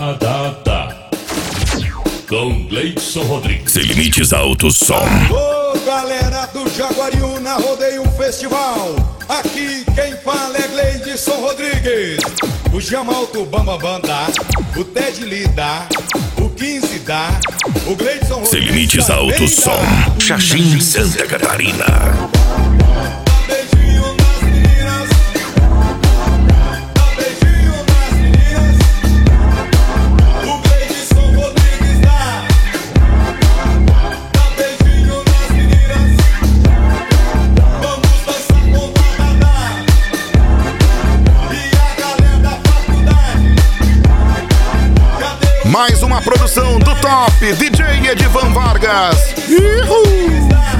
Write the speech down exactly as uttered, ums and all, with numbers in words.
Batata com Gleidson Rodrigues. Sem limites alto som. Ô galera do Jaguariúna, Rodeio Festival. Aqui quem fala é Gleidson Rodrigues. O Jamalto Bambambam dá, o Ted Lee dá, o quinze dá, o Gleidson Rodrigues. Sem limites alto som. Xaxim, Santa Catarina. Mais uma produção do top D J Edivan Vargas. Uhul.